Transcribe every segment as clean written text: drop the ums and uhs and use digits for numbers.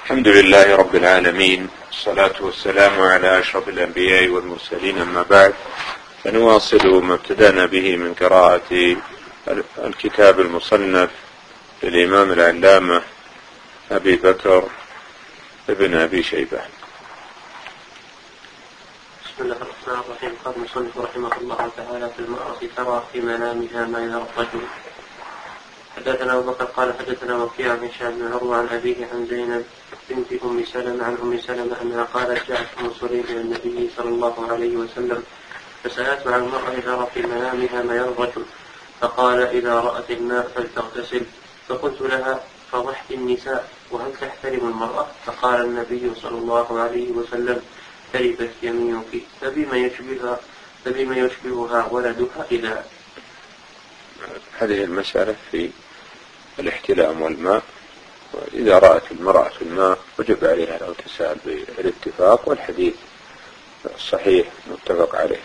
الحمد لله رب العالمين، والصلاة والسلام على أشرف الأنبياء والمرسلين، أما بعد، فنواصل ما ابتدأنا به من قراءة الكتاب المصنف للإمام العلامة أبي بكر ابن أبي شيبة. بسم الله الرحمن الرحيم. قال المصنف رحمه الله تعالى: في المرأة ترى في منامها ما يرى الرجل. حدثنا أبو بكر قال حدثنا وكيع عن هشام بن عروة عن أبيه عن زينب بنت أم سلمة عن أم سلمة أنها قالت: جاءت أم سليم إلى النبي صلى الله عليه وسلم فسألته عن المرأة ترى في منامها ما يرى الرجل، فقال: إذا رأت الماء فلتغتسل. فقلت لها: فضحت النساء وهل تحترم المرأة؟ فقال النبي صلى الله عليه وسلم: تربت يمينك. فبما يشبهها ولدها إذا. هذه المسألة في الاحتلام والماء، وإذا رأت المرأة الماء وجب عليها الاغتسال بالاتفاق، والحديث الصحيح متفق عليه.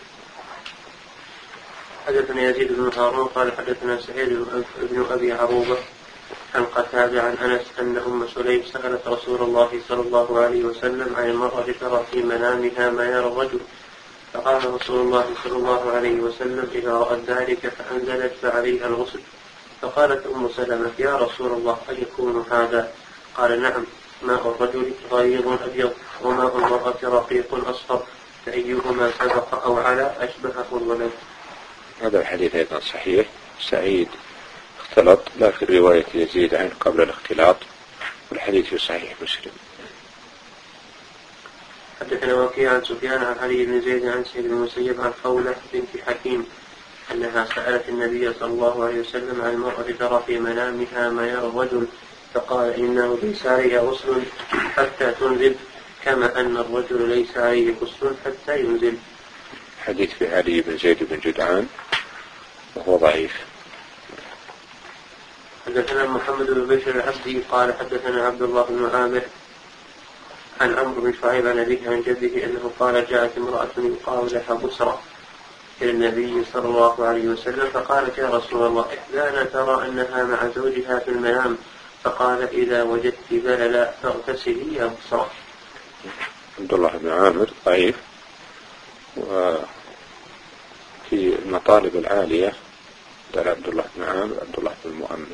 حدثنا يزيد بن هارون قال حدثنا سعيد بن أبي عروبة عن قتادة عن أنس أن أم سليم سألت رسول الله صلى الله عليه وسلم عن المرأة ترى في منامها ما يرى الرجل، فقال رسول الله صلى الله عليه وسلم: إذا رأت ذلك فأنزلت فعليها الغسل. فقالت أم سلمة: يا رسول الله أيكون هذا؟ قال: نعم، ماء الرجل غليظ أبيض وماء المرأة رقيق أصفر، فأيهما سبق أو على أشبهه الولد. هذا الحديث أيضا صحيح. سعيد اختلط لا في رواية يزيد عن قبل الاختلاط، والحديث في صحيح مسلم. حدثنا وكيع عن سفيان عن علي بن زيد عن سعيد بن المسيب عن خولة بنت حكيم أنها سألت النبي صلى الله عليه وسلم عن المرأة ترى في منامها ما يرى الرجل، فقال: إنه ليس عليه غسل حتى تنزل، كما أن الرجل ليس عليه غسل حتى ينزل. حديث في علي بن زيد بن جدعان وهو ضعيف. حدثنا محمد بن بشر العبدي قال حدثنا عبد الله بن عامر عن عمرو بن شعيب عن أبيه عن جده أنه قال: جاءت امرأة يقال لها بسرى إلى النبي صلى الله عليه وسلم فقالت: يا رسول الله، إحدانا ترى أنها مع زوجها في المنام، فقال: إذا وجدت بللا فاغتسلي يا بسرى. عبد الله بن عامر ضعيف، وفي المطالب العالية قال عبد الله بن عامر عبد الله بن مؤمن.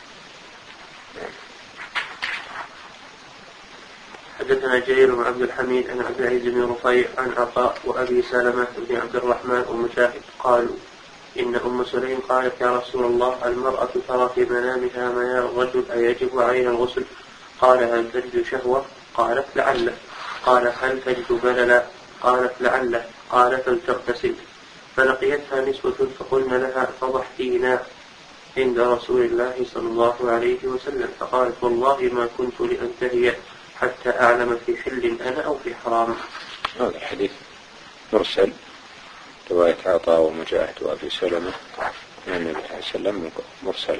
حدثنا جرير بن عبد الحميد عن عبد العزيز بن رفيع عن عطاء وأبي سلمة بن عبد الرحمن ومجاهد قالوا: إن أم سليم قالت: يا رسول الله، المرأة ترى في منامها ما يرى الرجل، أيجب عليها الغسل؟ قال: هل تجد شهوة؟ قالت: لعله. قال: هل تجد بللا؟ قالت: لعله. قال: فلتغتسل. فلقيتها نسوة فقلنا لها: فضحتينا عند رسول الله صلى الله عليه وسلم. فقالت: والله ما كنت لأنتهي حتى أعلم في حل أنا أو في حرام. هذا الحديث مرسل، رواية عطاء ومجاهد وأبي سلمة عن النبي صلى الله عليه وسلم مرسلة.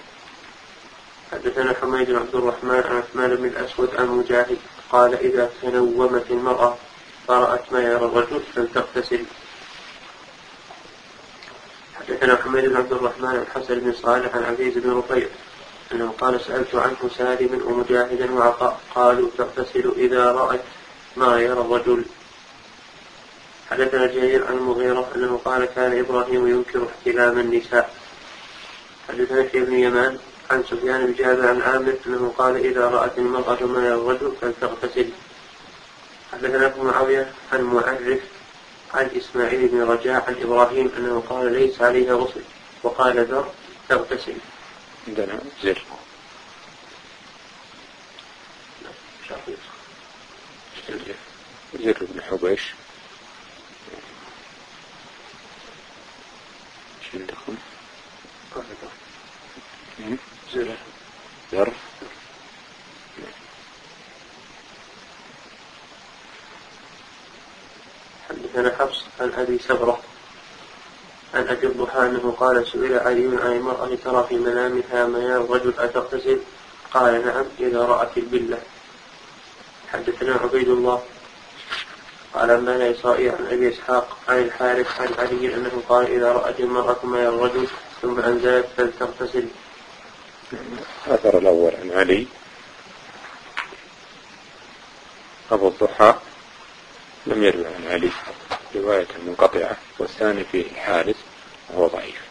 حدثنا حميد بن عبد الرحمن عن عثمان بن الأسود عن مجاهد قال: إذا تنومت المرأة فرأت ما يرى الرجل فلتغتسل. حدثنا حميد بن عبد الرحمن عن حسن بن صالح عن عزيز بن رفيع أنه قال: سألت عنه سالم ومجاهدا وعطاء قالوا: تغتسل إذا رأت ما يرى الرجل. حدثنا جرير عن المغيرة أنه قال: كان إبراهيم ينكر احتلام النساء. حدثنا في ابن يمان عن سفيان بن جابر عن عامر أنه قال: إذا رأت المرأة ما يرى الرجل فلتغتسل. حدثنا ابن معاوية عن معرف عن إسماعيل بن رجاء عن إبراهيم أنه قال: ليس عليها غسل، وقال ذر: تغتسل. عندنا زر بن حبيش. ايش عندكم؟ زر. حدثنا حفص عن أبي سبرة عن أبي الضحى أنه قال: سئل علي عن المرأة ترى في منامها ما يرى الرجل أتغتسل؟ قال: نعم، إذا رأت البلة. حدثنا عبيد الله قال: أنبأنا إسرائيل عن أبي إسحاق عن الحارث عن علي أنه قال: إذا رأت المرأة ما يرى الرجل ثم أنزلت فلتغتسل. الأثر الأول عن علي أبو الضحى لم يروي عن علي رواية منقطعة، والثاني فيه الحارث وهو ضعيف.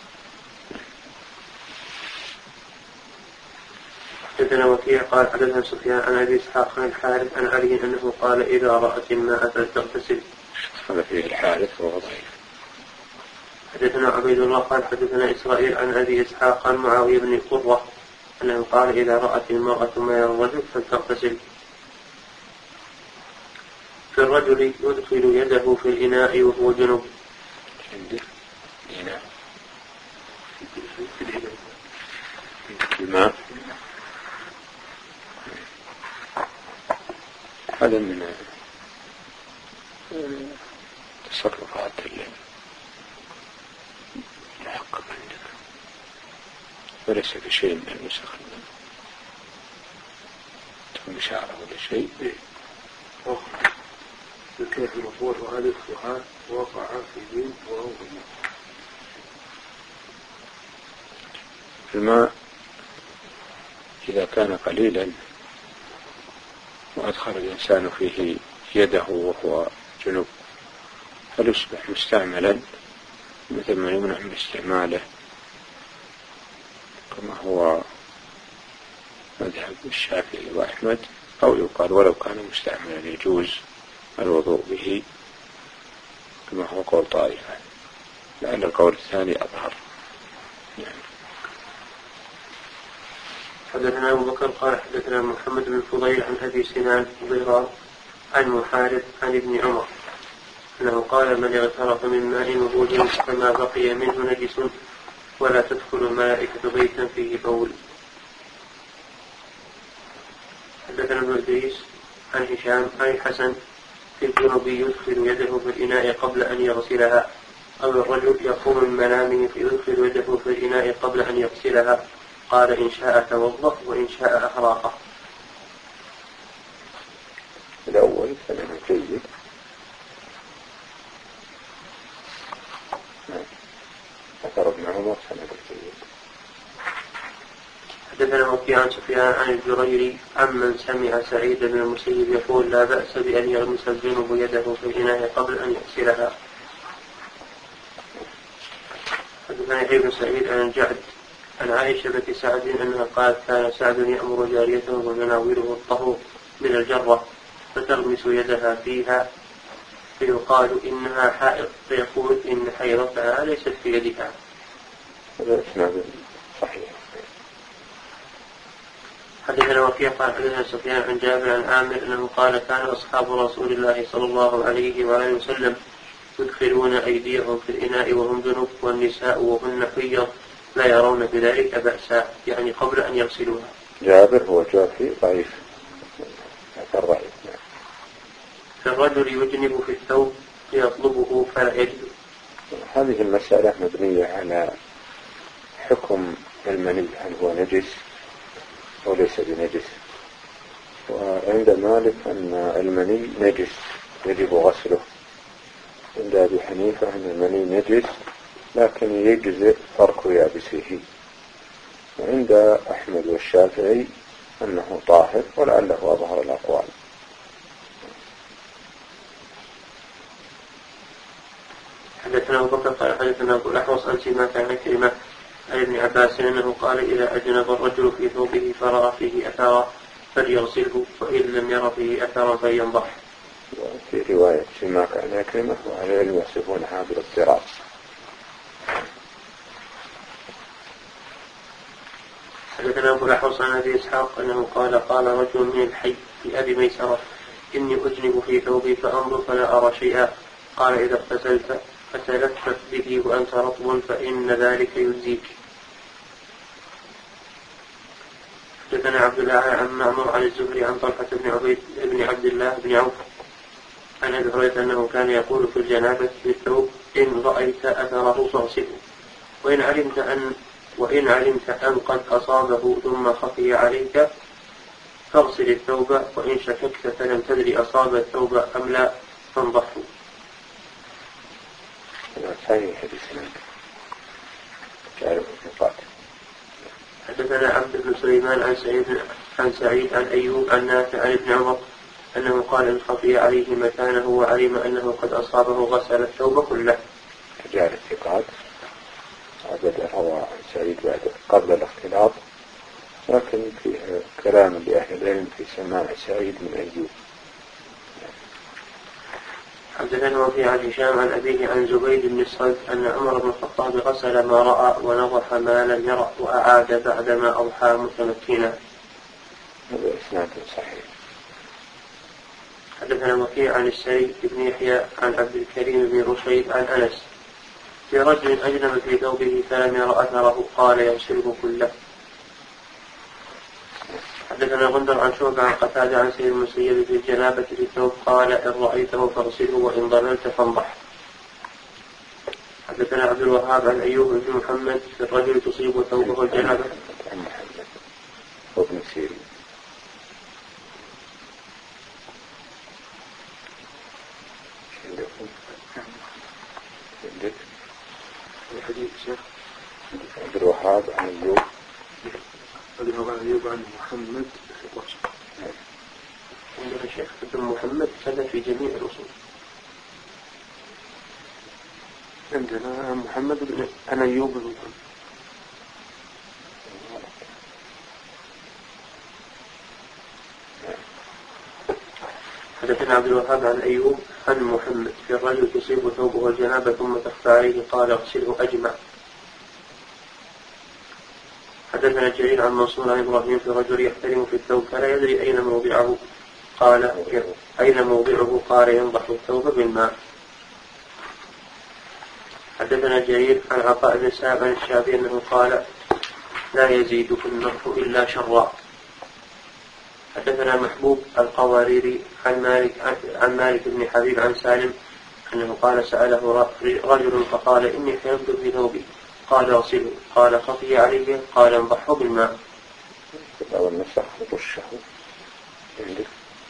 حدثنا وكيع قال حدثنا سفيان عن أبي إسحاق عن الحارث عن علي أنه قال إذا رأت الماء فلتغتسل. هذا فيه الحارث وهو ضعيف. حدثنا عبيد الله قال حدثنا إسرائيل عن أبي إسحاق عن معاوية بن قرة أنه قال إذا رأت المرأة ما يرى الرجل فلتغتسل. في الرجل يدخل يده في الإناء وهو جنب. الماء هذا من تصرفات المحقق عندك، وليس بشيء من النسخ تكون إشارة ولا شيء. كيف المفروض وهذا السؤال وقع في دين وهو الماء إذا كان قليلا وأدخل الإنسان فيه يده وهو جنوب فليصبح مستعملا مثل ما يمنع من استعماله، كما هو مذهب الشافعي وأحمد، أو يقال ولو كان مستعملا يجوز الوضوء به كما هو قول طائفة، لأن القول الثاني أظهر. حدثنا أبو بكر قال حدثنا محمد بن الفضيل عن أبي سنان ضرار عن محارب عن ابن عمر أنه قال من اغترف من ماء وهو فما بقي منه نجس ولا تدخل الملائكة بيتا فيه بول. حدثنا ابن إدريس عن هشام عن الحسن في الجنوب يدخل يده في الإناء قبل أن يغسلها، أو الرجل يقوم من منامه فيدخل يده في الإناء قبل أن يغسلها، قال إن شاء توضأ وإن شاء أحراقه. الأول سنة جيد. أثر ابن عمر سنة جيد. حدثنا وكيع عن سفيان عن الجريري عمن سمع سعيد بن المسيب يقول لا بأس بأن يغمس الجنب يده في الإناء قبل أن يغسلها. حدثنا يحيى بن سعيد عن الجعد عن عائشة بنت سعد أنها قالت كان سعد يأمر جاريته ويناوله الطهور من الجرة فتغمس يدها فيها فيقال إنها حائض فيقول إن حيضتها ليست في يدها. هذا إسناد صحيح. حدثنا وكيع قال حدثنا سفيان عن جابر عن عامر أنه قال كان أصحاب رسول الله صلى الله عليه وآله وسلم يدخلون أيديهم في الإناء وهم جنب والنساء وهن حيض لا يرون بذلك بأسا، يعني قبل أن يغسلوها. جابر هو جافي ضعيف الضعيف. فالرجل يجنب في الثوب ليطلبه فلا يجد. هذه المسألة مبنية على حكم المني، هل هو نجس أو ليس بنجس. وعند مالك أن المني نجس يجب غسله، عند أبي حنيفة أن المني نجس لكن يجزئ فرك يابسه، وعند أحمد والشافعي أنه طاهر، ولعله أظهر الأقوال. حدثنا أبو بكر قال حدثنا أبو الأحوص عن سماك عن كلمة عن ابن عباس أنه قال إذا أجنب الرجل في ثوبه فرأى فيه أثرا فليغسله، وإن لم ير فيه أثرا فلينضح. في رواية سماك عن كلمة وعلى العلم يصفونها بالاضطراب. حدثنا أبو الأحوص عن أبي إسحاق أنه قال قال رجل من الحي لأبي ميسرة إني أجنب في ثوبي فأنظر فلا أرى شيئا، قال إذا اغتسلت فتلفت به وأنت رطب فإن ذلك يجزيك. حدثنا عبد الله عن معمر عن الزهري عن طلحة بن عبد الله بن عوف عن أبي هريرة أنه كان يقول في الجنابة في الثوب إن رأيت أثره فاغسله، وإن علمت أن قد أصابه ثم خفي عليك فاغسل الثوب، وإن شككت فلم تدري أصاب الثوب أم لا فانضحه. حدثنا عبد بن سليمان عن سعيد عن أيوب عن نافع عن ابن عمر أنه قال إن خفي عليه مكانه وعلم أنه قد أصابه غسل الثوب كله. رجال الثقات بدأ هو سعيد بعد قبل الاختلاط، لكن في كلام لأهل العلم في سماع سعيد من أيوب. حدثنا وفي عن هشام عن أبيه عن زبيد بن الصلت أن عمر بن الخطاب غسل ما رأى ونضح ما لم يرى وأعاد بعدما أضحى متمكنا. هذا إسناد صحيح. حدثنا وكيع عن السيد بن يحيى عن عبد الكريم بن رشيد عن أنس في رجل أجنب في ثوبه فلم ير أثره قال يغسله كله. حدثنا غندر عن شعبة عن قتادة عن سيد المسيب في الجنابة في الثوب قال إن رأيته فاغسله وإن ضللت فانضح. حدثنا عبد الوهاب عن أيوب بن محمد في الرجل تصيب ثوبه الجنابة. وابن سيرين. الحديث شيخ عبد الوهاب عن أيوب عن محمد في الرجل. عندنا الشيخ ابن محمد كذا في جميع الأصول. عندنا محمد بن أنا أيوب بن محمد. حدثنا عبد الوهاب عن أيوب عن محمد في الرجل تصيب ثوبه الجنابة ثم تخفى عليه قال اغسله أجمع. حدثنا جرير عن منصور عن إبراهيم في رجل يحترم في الثوب فلا يدري أين موضعه قال أين موضعه قال ينضح الثوب بالماء. حدثنا جرير عن عطاء بن سعد عن الشافعي أنه قال لا يزيد في النضح إلا شرا. حدثنا محبوب القواريري عن مالك بن حبيب عن سالم أنه قال سأله رجل فقال إني حيضت في ثوبي قال اغسله قال خفي عليه قال انضحه بالماء. أو النسخ رشه عندك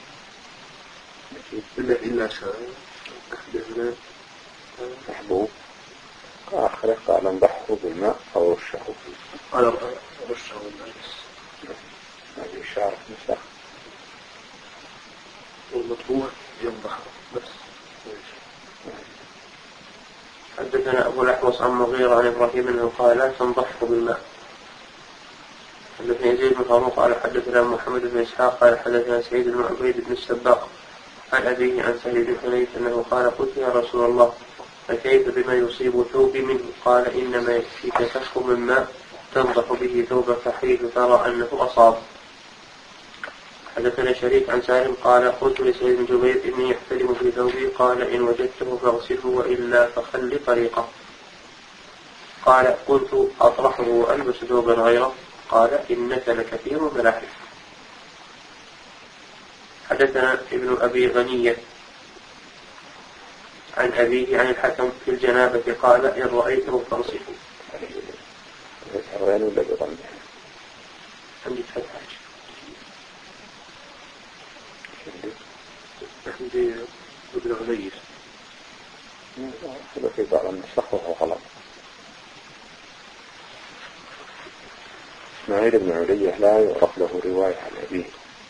إلا شرع. حدثنا محبوب آخر قال انضحه بالماء أو رشه. قال رشه بالماء. هذه إشارة نسخ. والمطبوع ينضح بس. حدثنا أبو الأحوص عن مغيرة عن إبراهيم أنه قال لا تنضحه بالماء. حدثنا يزيد بن هارون قال حدثنا محمد بن إسحاق قال حدثنا سعيد بن عبيد بن السباق عن أبيه عن سعيد بن حنيف أنه قال قلت يا رسول الله فكيف بما يصيب ثوبي منه قال إنما يكفيك كف من ماء تنضح به ثوبك حيث ترى أنه أصاب. حدثنا شريك عن سالم قال قلت لسعيد بن جبير إني يحترم في ثوبي قال إن وجدته فاغسله وإلا فخل طريقه. قال قلت أطرحه وألبس ثوبا غيره قال إنك لكثير ملاحظ. حدثنا ابن أبي غنية عن أبيه عن الحكم في الجنابة قال إن رأيته فاغسله. وين ولا بضمه؟ عندي فتحة. عندي ابن غنية. هذا في بعض النسخ وهو غلط. إسماعيل بن علية لا يعرف له رواية عن أبيه.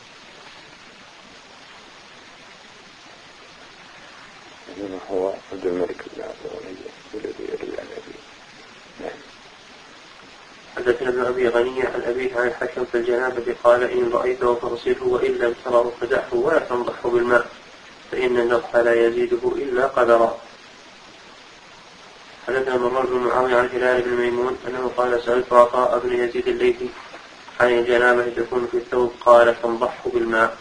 إنما هو عبد الملك بن عبد الغنية الذي يروي عن أبيه. نعم. حدثنا ابن أبي غنية عن أبيه عن الحكم في الجنابة قال إن رأيته فاغسله وإن لم تره فدعه ولا تنضحه بالماء فإن النضح لا يزيده إلا قدرا. حدثنا مرار بن معاوية عن هلال بن ميمون أنه قال سألت عطاء بن يزيد الليثي عن الجنابة تكون في الثوب قال تنضحه بالماء.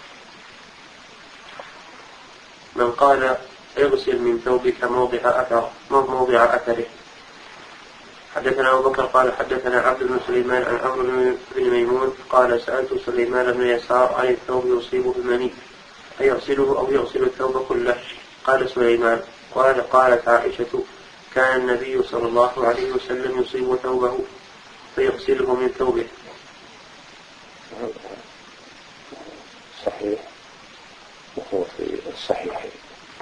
من قال اغسل من ثوبك موضع أثره. حدثنا أبو بكر قال حدثنا عبد بن سليمان عن عمرو بن ميمون قال سألت سليمان بن يسار عن الثوب يصيبه المني أيغسله أو يغسل الثوب كله قال سليمان قالت عائشة كان النبي صلى الله عليه وسلم يصيب ثوبه فيغسله من ثوبه. صحيح وهو في الصحيحين.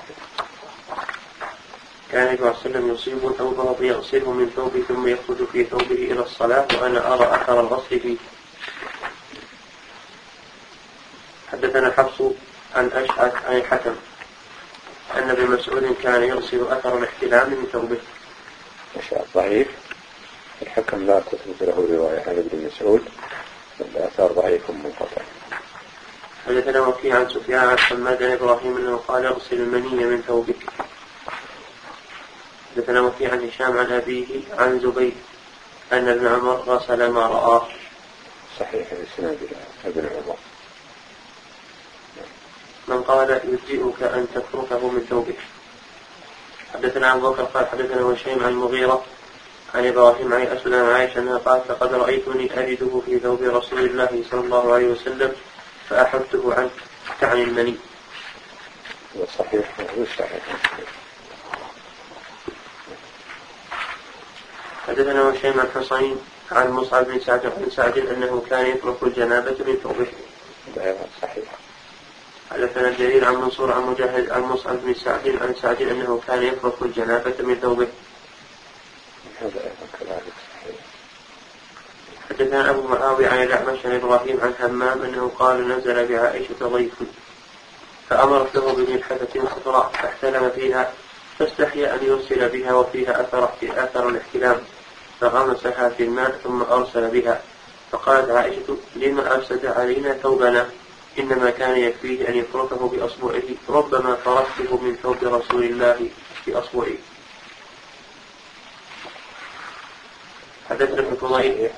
كان النبي صلى الله عليه وسلم يصيب ثوبه فيغسله من ثوبه ثم يخرج في ثوبه إلى الصلاة وأنا أرى أثر الغسل فيه. حدثنا حفص عن أشعث عن الحكم أن ابن مسعود كان يغسل أثر الاحتلام من ثوبه. أشعث ضعيف، الحكم لا تثبت له رواية عن ابن مسعود، الآثار ضعيف منقطع. حدثنا وكيع عن سفيان عن حماد بن إبراهيم أنه قال اغسل المني من ثوبك. حدثنا وكيع عن هشام عن أبيه عن زبيد أن ابن عمر غسل ما رآه. صحيح الإسناد ابن عمر. من قال يجزئك أن تتركه من ثوبك. حدثنا أبو بكر قال حدثنا وشيم عن المغيرة عن إبراهيم عن أسود عن عائشة أنها قالت لقد رأيتني أجده في ثوب رسول الله صلى الله عليه وسلم فأحبته عنه، تعني المني. صحيح صحيح. حدثنا وشيم عن حصين عن مصعب بن سعد عن سعد أنه كان يترك الجنابة من ثوبه. صحيح. حدثنا الجرير عن منصور عن مجاهد عن مصعب بن سعد عن سعد أنه كان يترك الجنابة من ثوبه. حدثنا أبو معاوية عن الأعمش عن إبراهيم عن همام أنه قال نزل بعائشة ضيف فأمرت له بملحفة خضراء فاحتلم فيها فاستحيا أن يرسل بها وفيها أثر الاحتلام فغمسها في الماء ثم أرسل بها. فقالت عائشة لما أفسد علينا ثوبنا، إنما كان يكفيه أن يفركه بأصبعه، ربما فركته من ثوب رسول الله بأصبعه. حدثنا ابن فضيل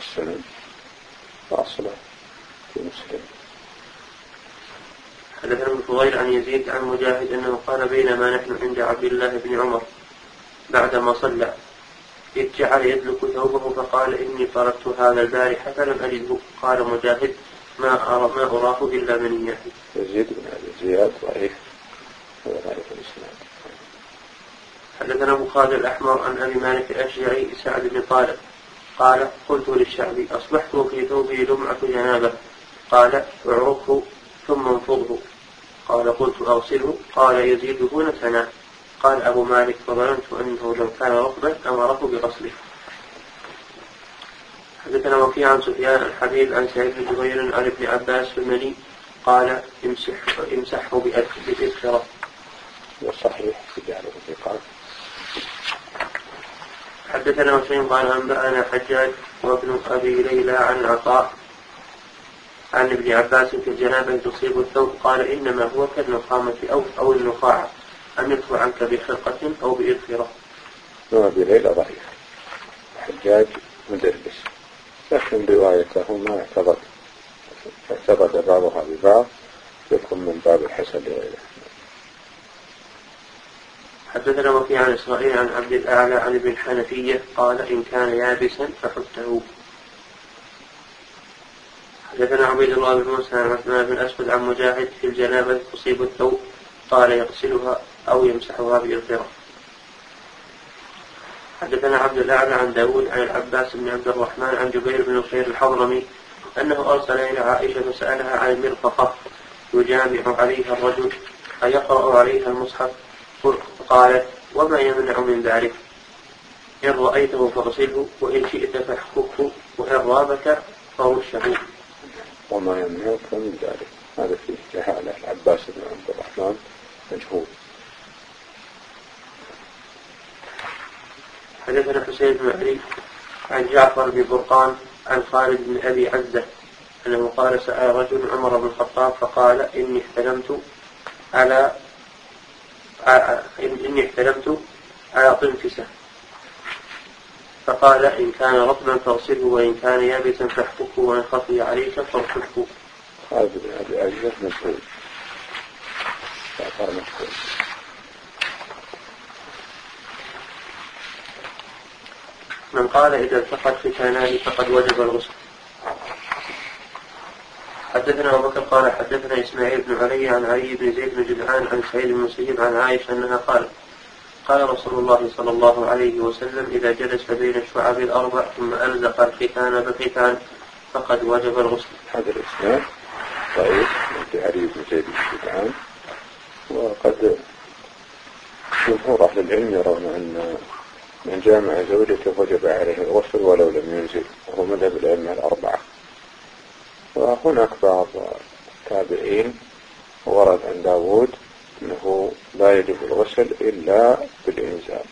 حدثنا ابن فضيل عن يزيد عن مجاهد أنه قال بينما نحن عند عبد الله بن عمر بعدما صلى إذ جعل يدلك ثوبه فقال إني فركت هذا البارحة فلم أجده. قال مجاهد ما أراه إلا منية. يزيد بن أبي زياد ضعيف الإسناد. حدثنا أبو خالد الأحمر عن أبي مالك الأشجعي سعد بن طالب قال قلت للشعبي أصبحت في ثوبي لمعة جنابة، قال اعرفه ثم انفضه. قال قلت أغسله، قال يزيده نتنا. قال أبو مالك فظننت أنه لو كان رطبا أمره بغسله. حدثنا وكيع عن سفيان الحبيب عن سعيد بن جبير عن ابن عباس في المني قال امسحه بإذخرة. وصحيح تجعله ثقات. حدثنا وشيء قال أنبأنا حجاج وابن أبي ليلى عن عطاء عن ابن عباس في الجنابة تصيب الثوب قال إنما هو كالنخامة أو النخاعة أن يدفع عنك بخرقة أو بإذخرة. أبي ليلى ضعيف، حجاج مدرس، لكن روايته ما اعتقد بعضها ببعض يكون من باب الحسن لغيره. حدثنا وكيع عن إسرائيل عن عبد الأعلى عن ابن الحنفية قال إن كان يابسا فحته. حدثنا عبيد الله بن موسى عن عثمان بن أسود عن مجاهد في الجنابة تصيب الثوب قال يغسلها أو يمسحها بإذخرة. حدثنا عبد الأعلى عن داود عن العباس بن عبد الرحمن عن جبير بن خير الحضرمي أنه أرسل إلى عائشة فسألها عن المرفقة يجامع عليها الرجل أيقرأ عليها المصحف؟ قالت وما يمنع من ذلك؟ إن رأيته فاغسله وإن شئت فاحككه وإن رابك فرشه. وما يمنعك من ذلك هذا فيه جهالة. العباس بن عبد الرحمن مجهول. حدثنا حسين بن علي عن جعفر بن برقان عن خالد بن أبي عزة أنه قال سأل رجل عمر بن الخطاب فقال إني احتلمت على طنفسة، فقال إن كان رطبا فاغسله وإن كان يابسا فاحككه وإن خفي عليك فارككه. خالد بن أبي عزة مجهول. من قال إذا التقت ختانان فقد وجب الغسل. حدثنا أبو بكر قال حدثنا إسماعيل بن علي عن علي بن زيد بن جدعان عن سعيد بن المسيب عن عائشة أنها قالت قال رسول الله صلى الله عليه وسلم إذا جلس بين الشعب الأربع ثم ألزق الختان بختان فقد وجب الغسل. هذا الإسناد ضعيف في علي بن زيد بن جدعان، وقد جمهور أهل العلم يرون أن من جامع زوجته وجب عليه الغسل ولو لم ينزل، وهو مذهب الأئمة الأربعة. وهناك بعض التابعين ورد عن داود أنه لا يجب الغسل إلا بالإنزال.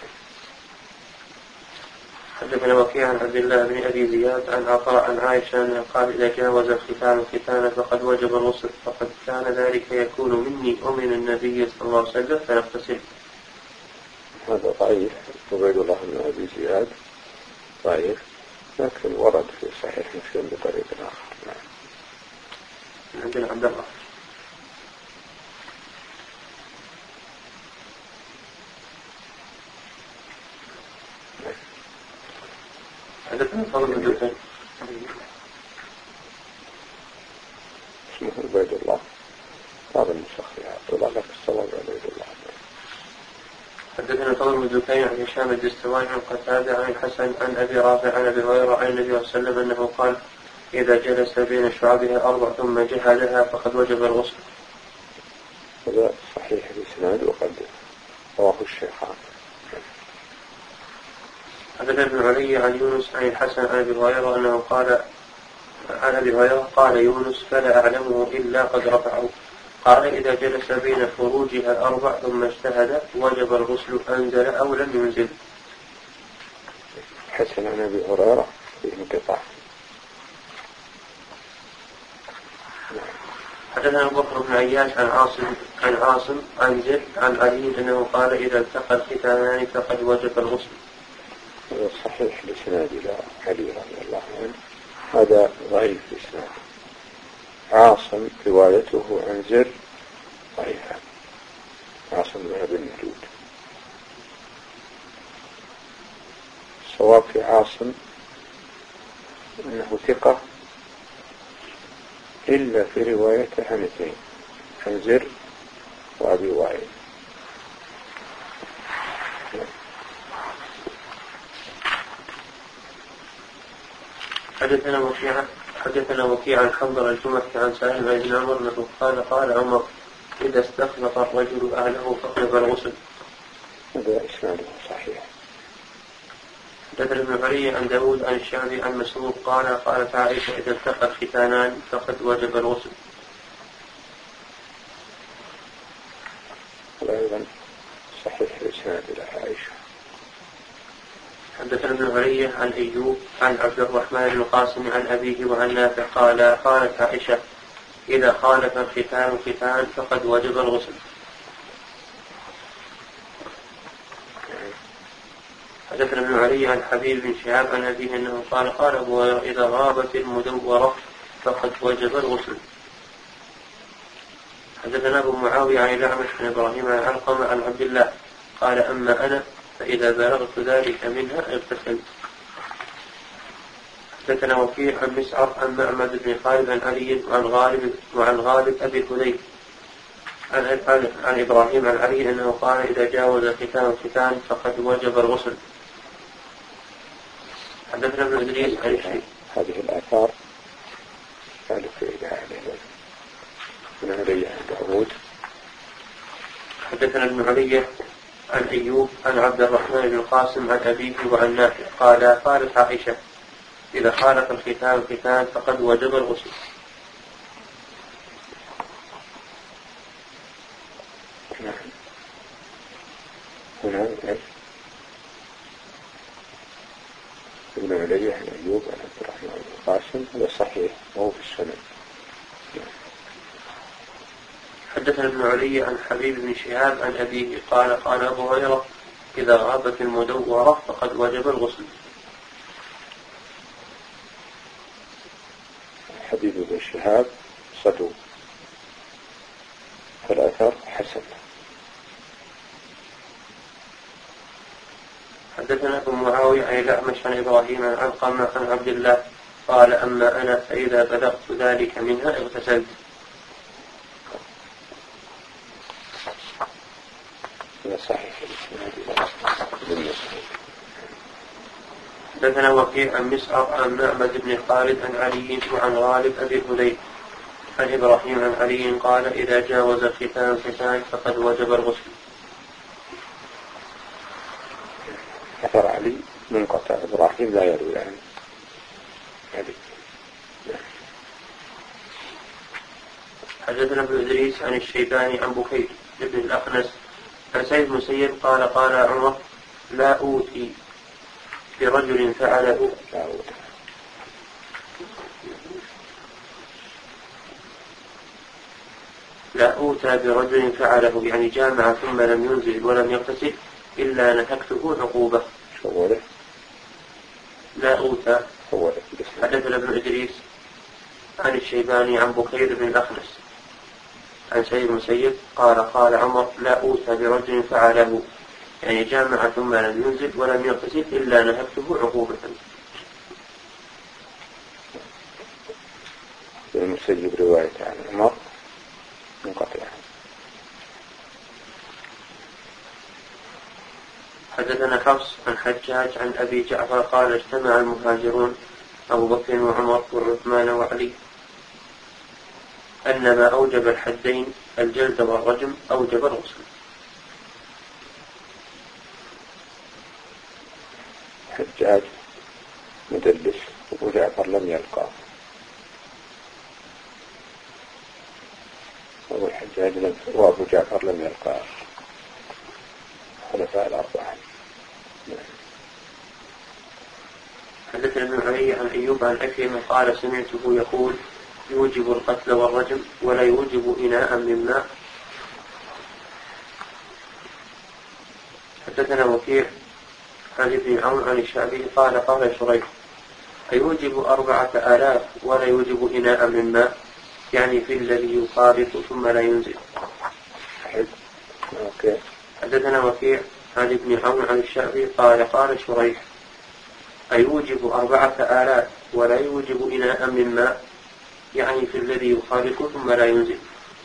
حدثنا وكيع عن عبد الله بن أبي زياد عن عطاء عن عائشة أنه قال إذا جاوز الختان ختانا فقد وجب الغسل، فقد كان ذلك يكون مني ومن النبي صلى الله عليه وسلم فنغتسل. هذا ضعيف، عبيد الله بن أبي زياد ضعيف، لكن ورد في صحيح مسلم بطريق آخر. عندنا عبد الله. حدثنا فضل بن دكين اسمه عبيد الله، هذا المسخ طلع لك الصواب عبيد الله. حدثنا فضل بن دكين عن هشام الدستوائي عن قتادة عن الحسن عن أبي رافع عن أبي هريرة عن النبي صلى الله عليه وسلم أنه قال إذا جلس بين شعبها 4 ثم جهدها فقد وجب الغسل. هذا صحيح الإسناد وقد رواه الشيخان. حدثنا ابن علي عن يونس عن الحسن عن أبي هريرة أنه قال عن أبي هريرة قال يونس فلا أعلمه إلا قد رفعه، قال إذا جلس بين فروجها 4 ثم اجتهد وجب الغسل أنزل أو لم ينزل. حسن عن أبي هريرة في انقطاع. حدثنا أبو بكر بن عياش عن عاصم عن زيد عن علي أنه قال إذا التقى الختانان فقد وجب الغسل. هذا صحيح الإسناد إلى علي رضي الله عنه، هذا ضعيف الإسناد. عاصم روايته عن زر ضعيفة، عاصم بن أبي النجود. الصواب في عاصم أنه ثقة إلا في روايته عن 2، عن زر وأبي وائل. حدثنا وكيع عن حنظل الجمحي عن سالم بن عمر أنه قال عمر إذا استخلط الرجل أهله فقد الغسل. هذا إسناده صحيح. حدثنا ابن علي عن داود عن الشعبي عن مسروق قالت عائشة إذا التقى الختانان فقد وجب الغسل. أيضا صحيح الإسناد إلى عائشة. حدثنا ابن علي عن أيوب عن عبد الرحمن بن القاسم عن أبيه وعن نافع قالت عائشة إذا خالف الختان ختان فقد وجب الغسل. حدثنا ابن علي عن حبيب بن شهاب عن أبيه أنه قال أبو هريرة إذا غابت المدورة فقد وجب الغسل. حدثنا أبو معاوية عن الأعمش عن إبراهيم عن علقمة عن عبد الله قال أما أنا فإذا بلغت ذلك منها اغتسلت. حدثنا وكيع عن مسعر عن معمد بن خالد عن علي وعن غالب أبي الهذيل عن إبراهيم عن علي أنه قال إذا جاوز ختان فقد وجب الغسل. حدثنا ابن إدريس عن شيء هذه الآثار قالوا في ابن علي عن داود. حدثنا ابن علي عن أيوب عن عبد الرحمن بن القاسم عن أبيه وعن نافع قالت عائشة إذا خالف الختان ختان فقد وجب الغسل. هنا ابن علي عن أيوب عن عبد الرحمن بن القاسم، هذا صحيح وهو في السنن. حدثنا ابن علي عن حبيب بن شهاب عن أبيه قال أبو هريرة إذا غابت المدورة فقد وجب الغسل. حبيب بن شهاب صدوق، فالأثر حسن. حدثنا ابو معاوية عن الأعمش عن إبراهيم عن علقمة عن عبد الله قال أما أنا فإذا بلغت ذلك منها اغتسلت. صحيح. حدثنا وكيع عن مسعر عن معمد بن خالد عن علي وعن غالب أبي الهذيل عن إبراهيم عن علي قال إذا جاوز الختان فقد وجب الغسل. أثر علي منقطع، إبراهيم لا يروي عنه علي. حدثنا ابن إدريس عن الشيباني عن بكير بن الأخنس عن سعيد بن المسيب قال عمر لا أوتي برجل فعله لا أوتى برجل فعله يعني جامع ثم لم ينزل ولم يغتسل إلا نهكته عقوبة. لا أوتى. حدثنا ابن إدريس عن الشيباني عن بكير بن الأخنس عن سعيد بن المسيب قال عمر لا أوتى برجل فعله يعني جامع ثم لم ينزل ولم يغتسل إلا نهكته عقوبة. المسيب رواية عن عمر منقطعة. حدثنا حفص عن حجاج عن أبي جعفر قال اجتمع المهاجرون أبو بكر وعمر وعثمان وعلي أن ما أوجب الحدين الجلد والرجم أوجب الغسل. حجاج مدلس أبو جعفر لم يلقاه وأبو جعفر لم يلقاه خلفاء الأربعة. حدثنا ابن علي عن أيوب عن أكرم قال سمعته يقول يوجب القتل والرجم ولا يوجب إناء من ماء. حدثنا وكيع عن ابن عون عن الشعبي قال شريح أيوجب 4000 ولا يوجب إناء من ماء يعني في الذي يخالط ثم لا ينزل. حدثنا وكيع عن ابن عون عن الشعبي قال شريح أيوجب 4000 ولا يوجب إناء من ماء يعني في الذي يخالط ثم لا ينزل.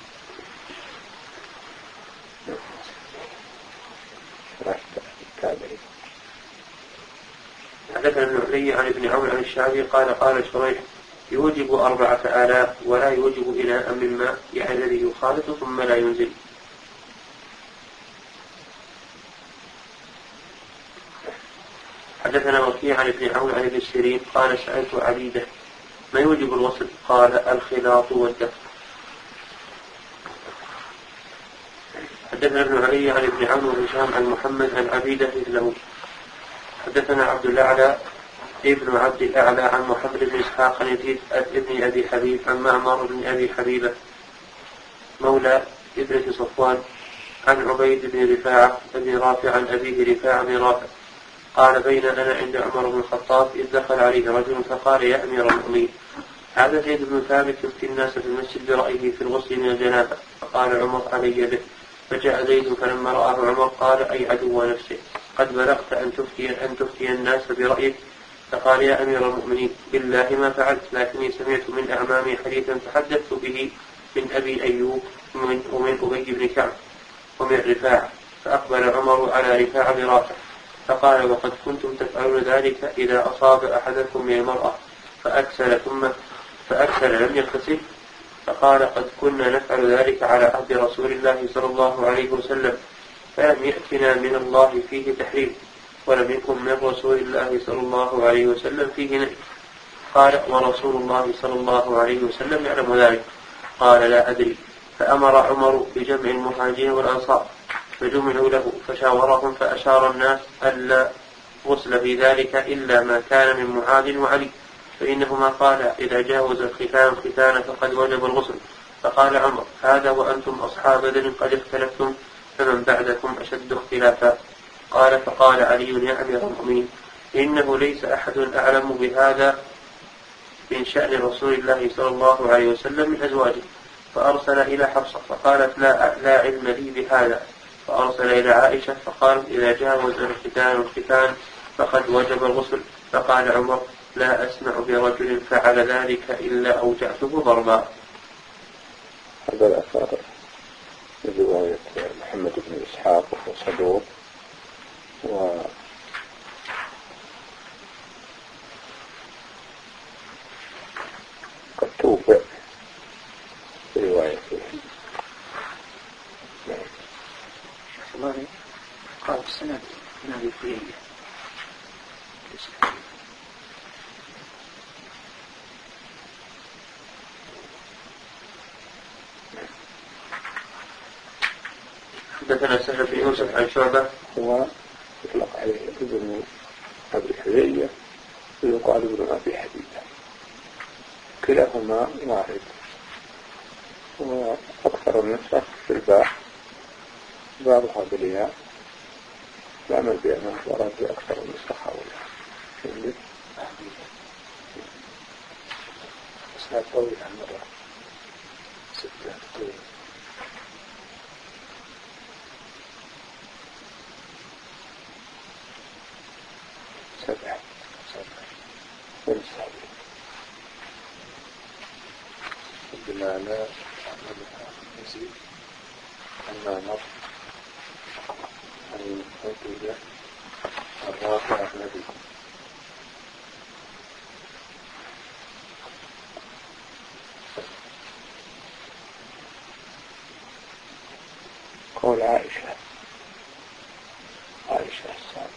حدثنا ابن علي عن ابن عون عن الشعبي قال شريح يوجب 4000 ولا يوجب إناء من ماء يعني الذي يخالط ثم لا ينزل. حدثنا وكيع عن ابن عون عن ابن سيرين قال سألت عبيدة ما يوجب الوصل قال الخلاط والدفع. حدثنا ابن علي عن ابن عون وهشام عن محمد عن عبيدة مثله. حدثنا عبد الأعلى ابن عبد الأعلى عن محمد بن إسحاق عن يزيد ابن أبي حبيب عن معمر بن أبي حبيبة مولى ابنة صفوان عن عبيد بن رفاعة بن رافع عن أبيه رفاعة بن رافع قال بين أنا عند عمر بن الخطاب إذ دخل عليه رجل فقال يا أمير المؤمنين هذا زيد بن ثابت يفتي الناس في المسجد برأيه في الغسل من الجنابة فقال عمر علي به. فجاء زيد فلما رآه عمر قال أي عدو نفسه قد بلغت أن تفتي الناس برأيك. فقال يا أمير المؤمنين بالله ما فعلت لكني سمعت من أعمامي حديثا تحدثت به من أبي أيوب ومن أبي بن كعب ومن رفاعة. فأقبل عمر على رفاعة بن رافع فقال وقد كنتم تفعلون ذلك إذا أصاب أحدكم من المرأة فأكسل لم يغتسل. فقال قد كنا نفعل ذلك على عهد رسول الله صلى الله عليه وسلم فلم يأتنا من الله فيه تحريم ولم يكن من رسول الله صلى الله عليه وسلم فيه نهي. قال ورسول الله صلى الله عليه وسلم يعلم ذلك. قال لا أدري. فأمر عمر بجمع المهاجرين والأنصار فجمعوا له فشاورهم فأشار الناس ألا غسل في ذلك إلا ما كان من معاذ وعلي فإنهما قال إذا جاوز الختان ختان فقد وجب الغسل. فقال عمر هذا وأنتم أصحاب بدر قد اختلفتم فمن بعدكم أشد اختلافا. فقال علي يا أمير المؤمنين إنه ليس أحد أعلم بهذا من شأن رسول الله صلى الله عليه وسلم من أزواجه. فأرسل إلى حفصة فقالت لا علم لي بهذا. فأرسل إلى عائشة فقالت إذا جاوز الختان فقد وجب الغسل. فقال عمر لا أسمع برجل فعل ذلك إلا أوجعته ضربا. هذا الأثر من رواية محمد بن إسحاق وهو صدوق قد توفى في روايته. قال السند من أبي فريدة حدثنا سهل بن يوسف عن شعبة هو يطلق عليه ابن أبي حذية ويقال ابن أبي حديدة، كلاهما واحد. وأكثر النسخ في الباء بعضها بالياء، العمل بأنه ورد بأكثر النسخ هؤلاء. أسناد طويل عن مرة 6 طويل. سبعة بما لا أعملها نزيد أما نظر عن المنطقة الرافع أحمدي. قول عائشة السابقة.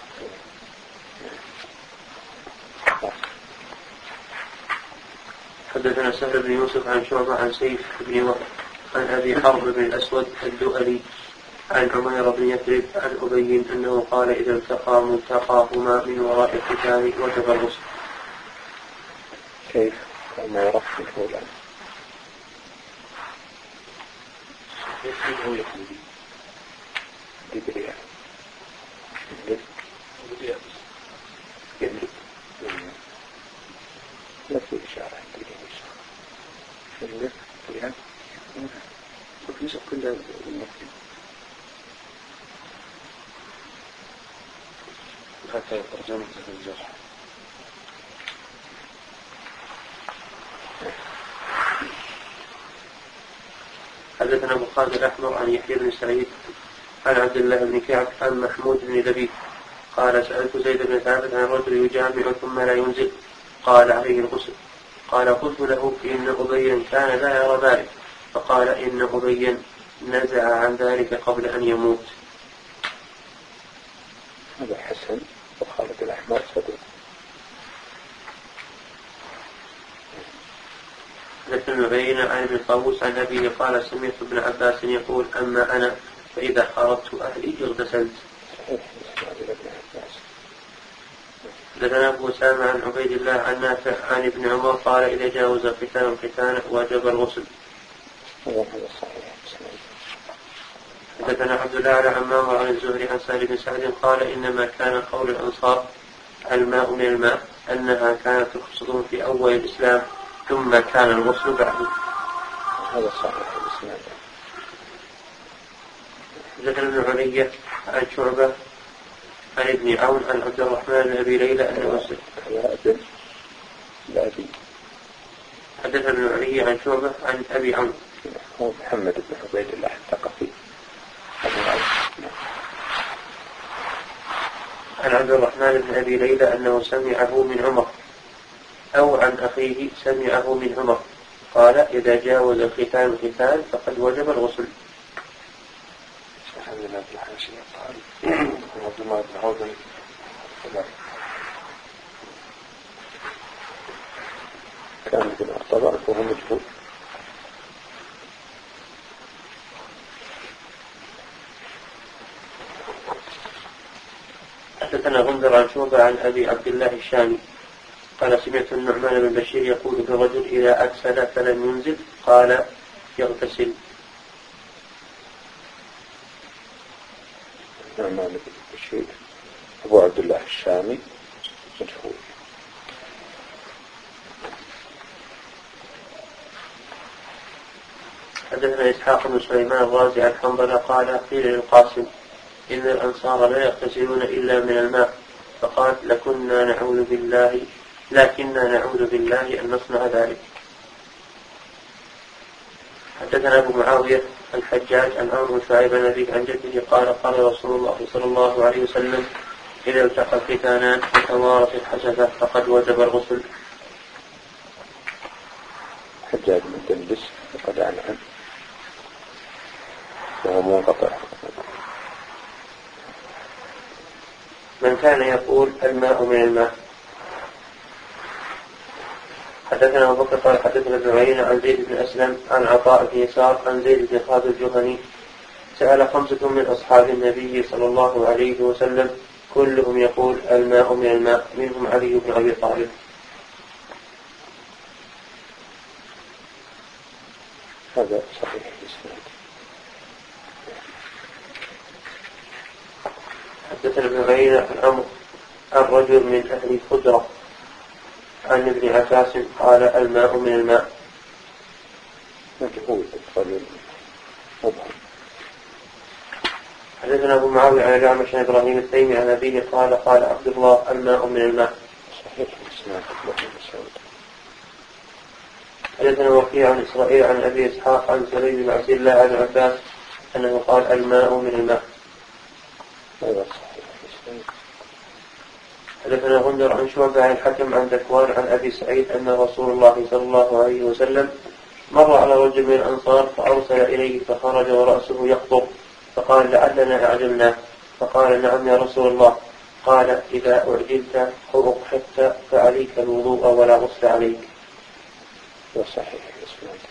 حدثنا سهل بن يوسف عن شعبة عن سيف بن وهب عن أبي حرب بن الأسود الدؤلي عن عمير بن يثرب عن أبي أنه قال إذا التقى ملتقاهما من وراء الختان وجب الغسل. كيف؟ ما يرفض فولا دبريا لا في إشارة اللف فيها وفي نسخ كلها المسجد حتى ترجمة الجرح. حدثنا أبو خالد الأحمر عن يحيى بن سعيد عن عبد الله بن كعب عن محمود بن لبيد قال سألت زيد بن ثابت عن رجل يجامع ثم لا ينزل قال عليه الغسل. قال قلت له إن أبيا كان لا يرى ذلك، فقال إن أبيا نزع عن ذلك قبل أن يموت. هذا حسن. وخالد الأحمر صدق. حدثنا بين عن ابن طاووس عن أبيه قال سمعت ابن عباس يقول أما أنا فإذا خرجت أهلي اغتسلت. حدثنا أبو أسامة عن عبيد الله عن نافع عن ابن عمر قال إذا جاوز الختان الختان وجب الغسل. حدثنا عبد الله عن معمر عن الزهري عن سهل بن سعد قال إنما كان قول الأنصار الماء من الماء أنها كانت تقصدهم في أول الإسلام ثم كان الغسل بعده. هذا صحيح الإسلام. حدثنا ابن علية عن شعبة عن ابن عون عن عبد الرحمن بن أبي ليلى أنه حدثنا ابن علية عن شعبة عن أبي عون هو محمد بن عبيد الله الثقفي عن عبد الرحمن بن أبي ليلى أنه سمعه من عمر أو عن أخيه سمعه من عمر قال إذا جاوز الختان الختان فقد وجب الغسل. الحمد لله في الحاشية قال عبد الله بن عوض كان ابن أرطبع وهو مجهول. حدثنا غندر عن شعبة عن أبي عبد الله الشامي قال سمعت النعمان بن بشير يقول برجل إذا أكسل فلم ينزل قال يغتسل. النعمان بن بشير أبو عبد الله الشامي مجهول. حدثنا إسحاق بن سليمان الرازي عن حنظلة قال قيل للقاسم إن الأنصار لا يغتسلون إلا من الماء فقال لكننا نعوذ بالله أن نصنع ذلك. حدثنا أبو معاوية الحجاج عن عمرو بن شعيب عن أبيه عن جده قال قال رسول الله صلى الله عليه وسلم إذا التقى الختانان وتوارت الحسفة فقد وجب الغسل. حجاج بن دندس وقد عنه وهو منقطع. من كان يقول الماء من الماء. حدثنا أبو بكر قال حدثنا ابن عيينة عن زيد بن أسلم عن عطاء بن يسار عن زيد بن خالد الجهني سأل 5 من أصحاب النبي صلى الله عليه وسلم كلهم يقول الماء من الماء، منهم علي بن أبي طالب. هذا صحيح الإسناد. حدثنا ابن عيينة عن الرجل من أهل الخدرة عن ابن عباس قال الماء من الماء. مجهول القليل مبهم. حدثنا أبو معاوية عن الأعمش عن إبراهيم التيمي عن أبيه قال قال عبد الله الماء من الماء. صحيح الإسناد. حدثنا وكيع عن إسرائيل عن أبي إسحاق عن سليم بن عبد الله عن عباس أنه قال الماء من الماء. هذا صحيح الإسناد. حدثنا غندر عن شعبة عن الحكم عن ذكوان عن أبي سعيد أن رسول الله صلى الله عليه وسلم مر على رجل من الأنصار فأرسل إليه فخرج ورأسه يخطر فقال لعلنا أعجلنا، فقال نعم يا رسول الله. قال إذا أعجلت أو أقحفت فعليك الوضوء ولا غسل عليك. وصحيح الإسناد.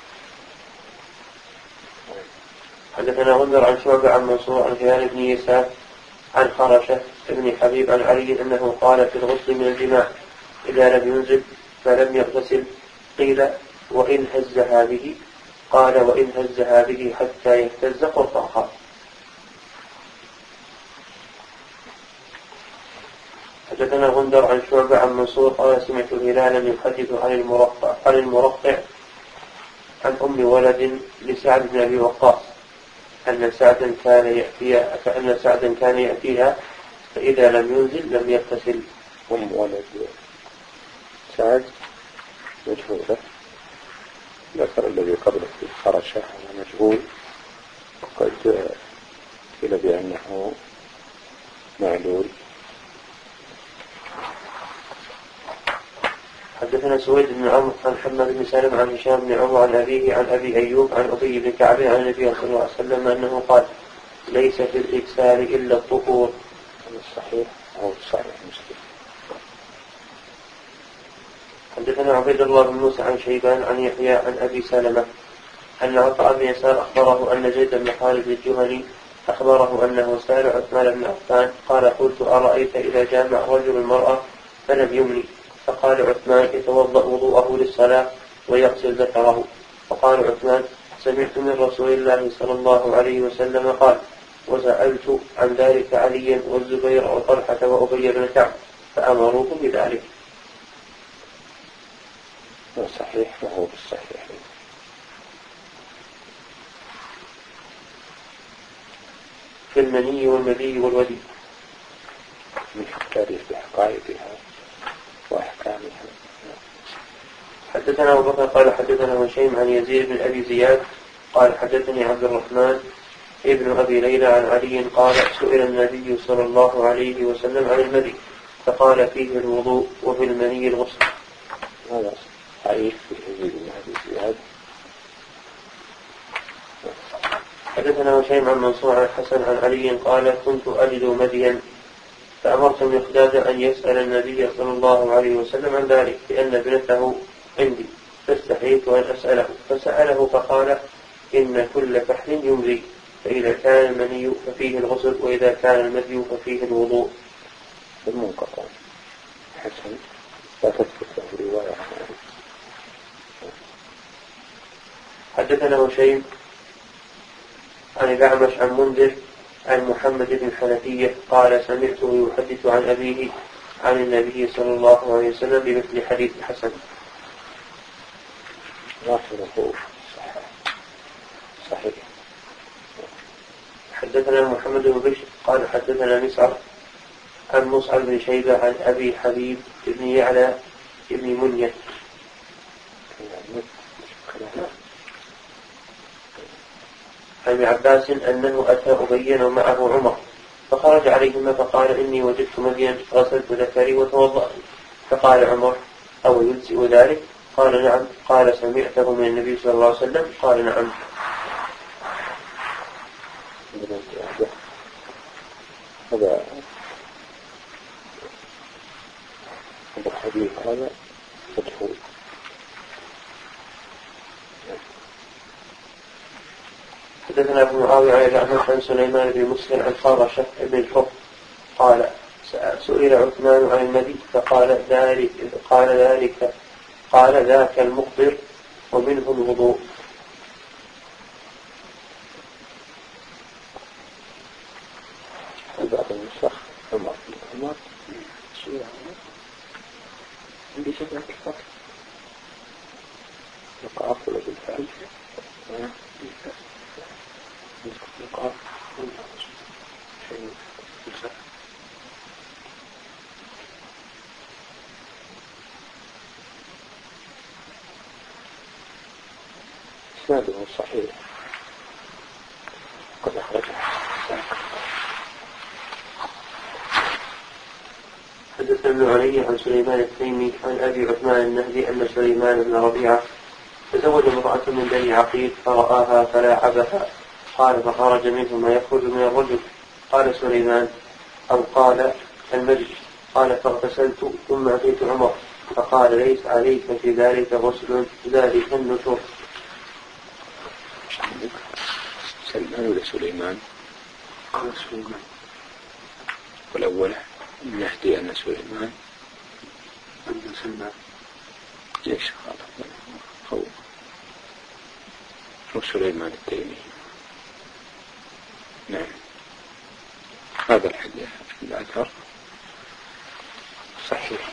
حدثنا غندر عن شعبة عن منصور عن هلال بن يسار عن خرشة بن حبيب عن علي أنه قال في الغسل من الجماع إذا لم ينزل فلم يغتسل. قيل وإن هزها به؟ قال وإن هزها به حتى يهتز قرطاقا. حدثنا غندر عن شعبة عن منصور قال سمعت هلالا يحدث عن المرقع عن أم ولد لسعد بن أبي وقاص أن سعدا كان يأتيها فإذا لم ينزل لم يغتسل. أم ولد سعد مجهولة. ذكر الذي قبله في خرشة مجهول، وقد قيل بأنه معلول. حدثنا سويد بن عمرو عن حماد بن سالم عن هشام بن عمرو عن أبيه عن أبي أيوب عن أبي بن كعب عن النبي صلى الله عليه وسلم أنه قال ليس في الإكسال إلا الطهور. الصحيح أو صحيح مسلم. حدثنا عبيد الله بن موسى عن شيبان عن يحيى عن أبي سلمة أن عطاء بن يسار أخبره أن زيد بن خالد الجهني أخبره أنه سأل عثمان بن عفان قال قلت أرأيت إذا جامع رجل المرأة فلم يمني؟ فقال عثمان يتوضأ وضوءه للصلاة ويغسل ذكره. فقال عثمان سمعت من رسول الله صلى الله عليه وسلم قال وسألت عن ذلك عليا والزبير وطلحة وأبي بن كعب فأمروه بذلك. صحيح وهو بالصحيح. في المني والمذي والودي من التاريخ بحقائقها وأحكامها. حدثنا أبو بكر قال حدثنا هشيم عن يزيد بن أبي زياد قال حدثني عبد الرحمن ابن أبي ليلى عن علي قال سئل النبي صلى الله عليه وسلم عن المذي فقال فيه الوضوء وفي المني الغسل. هذا صحيح في يزيد بن أبي زياد. حدثنا هشيم عن منصور عن الحسن عن علي قال كنت أجد مذيا فأمرت المقداد أن يسأل النبي صلى الله عليه وسلم عن ذلك لأن ابنته عندي فاستحييت أن أسأله فسأله فقال إن كل فحل يمضي فإذا كان المني ففيه الغسل وإذا كان المذي ففيه الوضوء. المنقطع حسن لا تثبت له رواية. حدثنا هشيم عن الأعمش عن منذر عن محمد بن حنفية قال سمعته يحدث عن أبيه عن النبي صلى الله عليه وسلم بمثل حديث حسن. ظاهره صحيح. حدثنا محمد بن بشر قال حدثنا مسعر عن مصعب بن شيبة عن أبي حبيب بن يعلى بن منية عن ابن عباس أنه أتى أبين ومعه عمر فخرج عليهما فقال إني وجدت مذيا غسلت ذكري وتوضأت. فقال عمر أو يجزئ ذلك؟ قال نعم. قال سمعته من النبي صلى الله عليه وسلم؟ قال نعم. هذا الحديث هذا مدخول. حدثنا ابو معاوية عن سليمان بن مسلم عن فرشة بن الحر قال سئل عثمان عن المدي قال ذاك المقبر ومنه الوضوء. بعض النسخ عمر عندي شبه الفصل نقاط ولا بالفعل نقاط إسناده صحيح قد أخرجه. حدثنا ابن علي عن سليمان التيمي عن أبي عثمان النهدي أن سليمان بن ربيعة تزوج امرأة من بني عقيل فرآها فلاعبها قال فخرج منه ما يخرج من الرجل. قال سليمان أو قال المجد قال فاغتسلت ثم أتيت عمر فقال ليس عليك في ذلك غسل ذلك النشر. سلمان ولا سليمان؟ قال سليمان. والأول نهدي أن سليمان أن سلمان ليش هو سليمان التيمي. نعم هذا الحديث الأثر صحيح.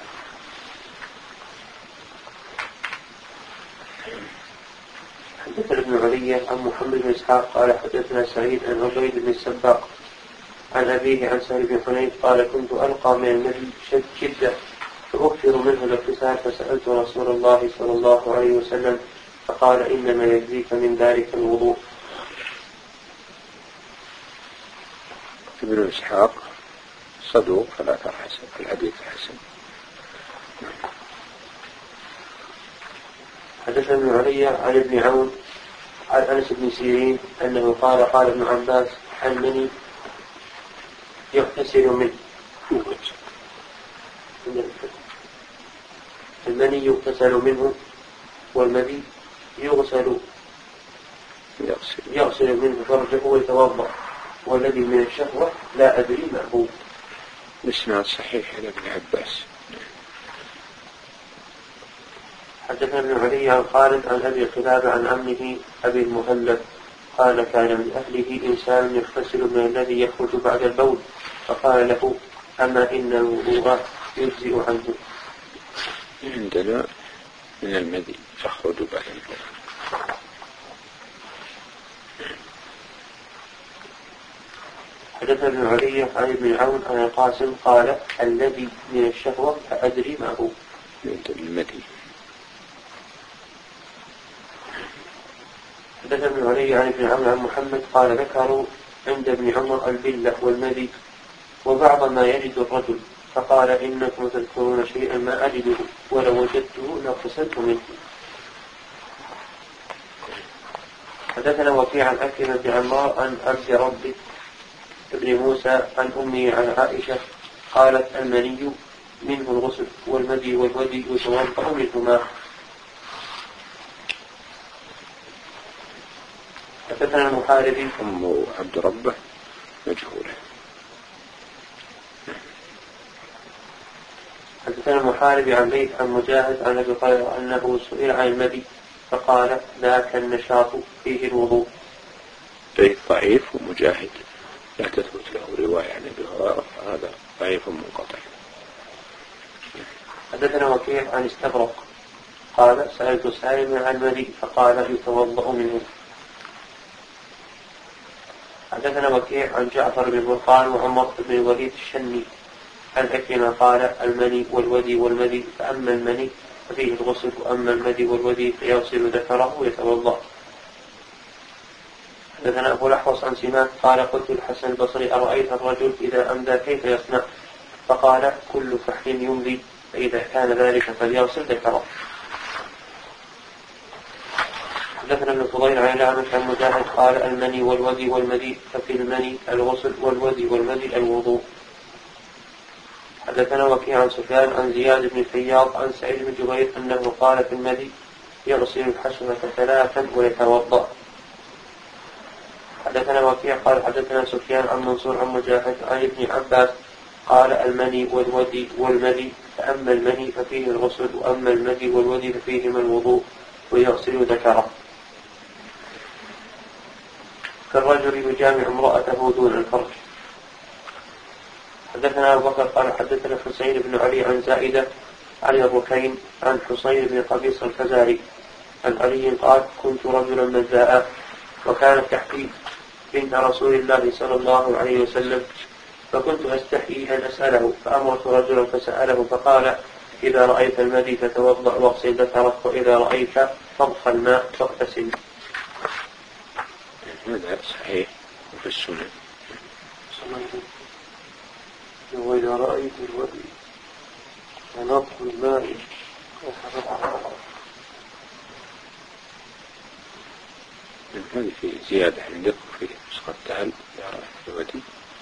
حدثنا ابن علي عن محمد بن إسحاق قال حدثنا سعيد عن عبيد بن السباق عن أبيه عن سهل بن حنيف قال كنت ألقى من المدي شدة فأكثر منه الاغتسال فسألت رسول الله صلى الله عليه وسلم فقال إنما يجزيك من ذلك الوضوء. ابن إسحاق صدوق فلا تحسن الحديث حسن. حدثنا ابن علي عن ابن عون عن أنس بن سيرين أنه قال ابن عباس أنني يغتسل منه المني يغتسل منه والمذي يغسل منه فرجه ويتوضأ والذي من الشهوة لا أدري ما هو. الإسناد صحيح إلى ابن عباس. حدثنا ابن علي عن خالد عن أبي قلابة عن عمه أبي المهلب قال كان من أهله إنسان يغتسل من الذي يخرج بعد البول فقال له أما إن الوضوء يجزئ عنه. عندنا من المذي يخرج بعد البول. حدثنا ابن علي عن ابن عون عن القاسم قال الذي من الشهوة فأدري ما هو. من المذي. حدثنا ابن علي عن ابن عون عن محمد قال ذكروا عند ابن عمر البلة والمذي وبعض ما يجد الرجل فقال إنكم تذكرون شيئا ما أجده ولو وجدته لاغتسلت منه. حدثنا وكيع عن أكرمة بن عمار عن عبد ربه ابن موسى عن أمه عن عائشة قالت المني منه الغسل والمذي والودي يتوضأ منهما. حدثنا المحاربي أم عبد ربه مجهولة. حدثنا المحاربي عن بيت عن مجاهد عن أبي هريرة أنه سئل عن المذي فقال ذاك النشاط فيه الوضوء. بيت ضعيف ومجاهد لا تثبت له رواية عن أبي هريرة هذا ضعيف منقطع. حدثنا وكيع عن استبرق قال سألت سالما عن المذي فقال يتوضأ منه. حدثنا وكيع عن جعفر بن برقان وعمر بن الوليد الشني عن أكرمة قال المني والودي والمذي فأما المني ففيه الغسل وأما المذي والودي فيغسل ذكره ويتوضأ. حدثنا أبو الأحوص عن سماك قال قلت الحسن البصري أرأيت الرجل إذا أمدى كيف يصنع فقال كل فحل يمضي فإذا كان ذلك فليغسل ذكره. حدثنا ابن فضيل عن الأعمش عن مجاهد قال المني والودي والمذي ففي المني الغسل والودي والمذي الوضوء. حدثنا وكيع عن سفيان عن زياد بن الفياض عن سعيد بن جبير أنه قال في المذي يغسل الحشمة 3 ويتوضأ. حدثنا وكيع قال حدثنا سفيان عن منصور عن مجاهد عن ابن عباس قال المني والودي والمدي، فأما المني ففيه الغسل، وأما المدي والودي ففيهما الوضوء ويغسل ذكره. كالرجل يجامع امرأته دون الفرج. حدثنا أبو بكر قال حدثنا حسين بن علي عن زائدة عن الركين عن حسين بن قبيص الفزاري عن علي قال كنت رجلا مزاء وكانت تحتي بنت رسول الله صلى الله عليه وسلم، فكنت أستحيي أن أسأله، فأمرت رجلا فسأله فقال إذا رأيت المدي فتوضأ واغسل ذكرك، وإذا رأيت فضخ الماء فاغتسل. هذا صحيح وفي السنة. وإذا رأيت الودي فنضح الماء هذه في زيادة عندك وفي نسخة تعال إذا رأيت الودي.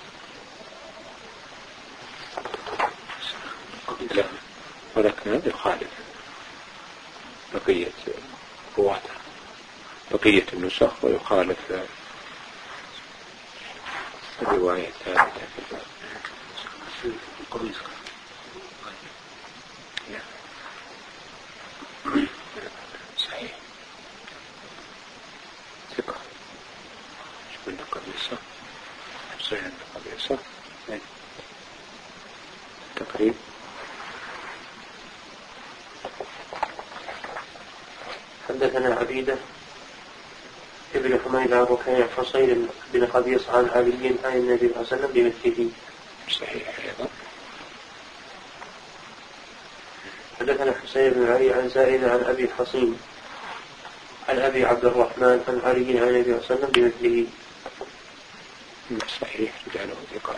لا ولكن هذا يخالف بقية رواتها، بقية النسخ، ويخالف الرواية الثالثة في القميص. صحيح ثقة. شوف لنا قميصة، حسين قميصة تقريب. حدثنا عبيدة ابن حميد عن ركين حسين بن قبيص عن علي عن النبي صلى الله عليه وسلم بمثله. صحيح أيضا. حدثنا حسين بن علي عن زائدة عن أبي حصين عن أبي عبد الرحمن عن علي عن النبي صلى الله عليه وسلم بمثله. صحيح رجاله ثقات.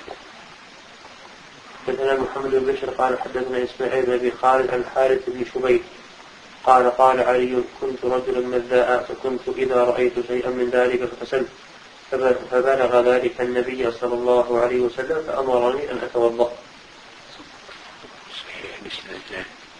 حدثنا محمد بن بشر قال حدثنا إسماعيل بن أبي خالد عن الحارث بن شبيب قال قال علي كنت رجلا مذاء، فكنت إذا رأيت شيئا من ذلك فغسلت، فبلغ ذلك النبي صلى الله عليه وسلم فأمرني أن أتوضأ. صحيح الإسناد.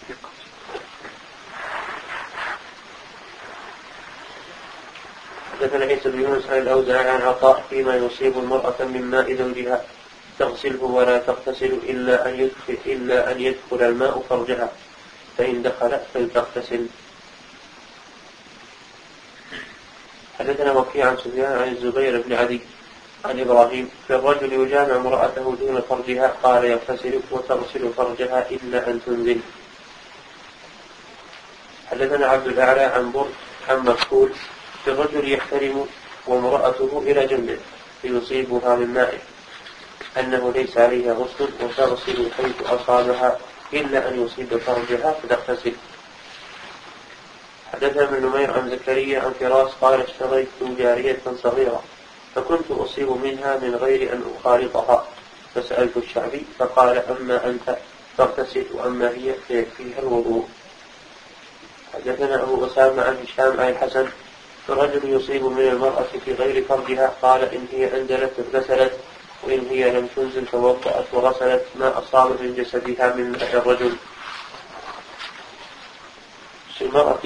حدثنا عيسى بن يونس عن الأوزاعي عن عطاء فيما يصيب المرأة من ماء زوجها تغسله ولا تغتسل إلا أن يدخل الماء فرجها، فإن دخل فلتغتسل. حدثنا وكيع عن سفيان عن الزبير بن عدي عن إبراهيم في الرجل يجامع امرأته دون فرجها قال يغتسل وتغسل فرجها إلا أن تنزل. حدثنا عبد الأعلى عن برد عن مكحول في الرجل يحترم وامرأته إلى جنبه فيصيبها من مائه أنه ليس عليها غسل وتغسل حيث أصابها إلا أن يصيب فرجها فتغتسل. حدثنا ابن نمير عن زكريا عن فراس قال اشتريت جارية صغيرة فكنت أصيب منها من غير أن أخالطها، فسألت الشعبي فقال أما أنت فاغتسل وأما هي فيها الوضوء. حدثنا أبو أسامة عن هشام عن الحسن فالرجل يصيب من المرأة في غير فرجها قال إن هي أنزلت اغتسلت، وإن هي لم تنزل توضأت وغسلت ما أصاب من جسدها من ماء الرجل. المرأة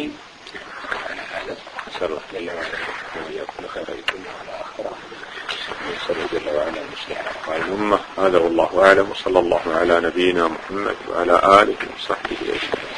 نسأل الله جل وعلا أن يكون خير الدنيا والآخرة، نسأل جل وعلا المصلح أحوال الأمة. هذا والله أعلم، وصلى الله على نبينا محمد وعلى آله وصحبه أجمعين.